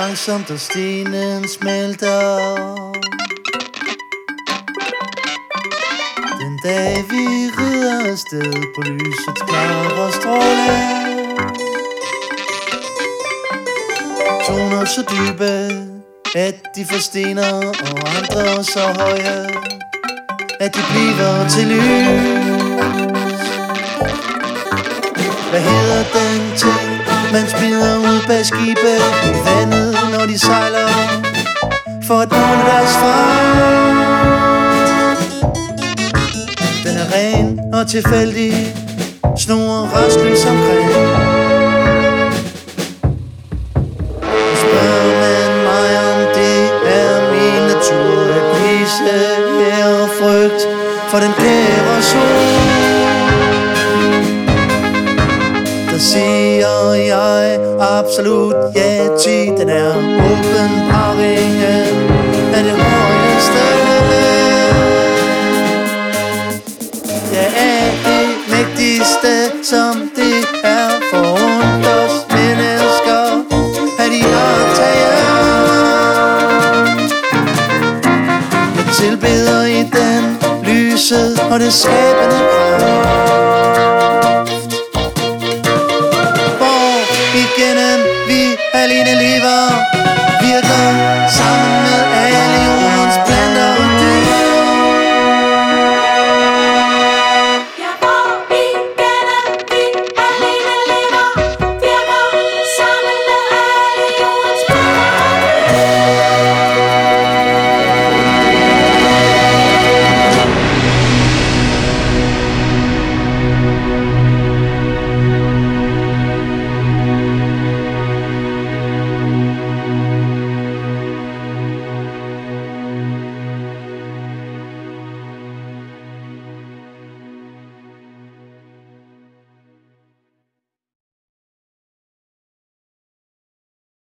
langsomt og stenen smelter. Den dag vi rider afsted på lysets klare stråle, toner så dybe, at de forstener, og andre så høje, at de bliver til lys. Hvad hedder den ting, man smider ud bag skibe i vandet, når de sejler for at måle deres fart? Den er ren og tilfældig, snor restløs omkring. Spørger man mig, om det er min natur at vise ære frygt for den kære sol, der siger jeg absolut ja til. Den er åbenbaringen af det højeste. Jeg er det mægtigste, som det er forundt os mennesker at I har taget. Jeg tilbeder i den lyset og det skabende kraft.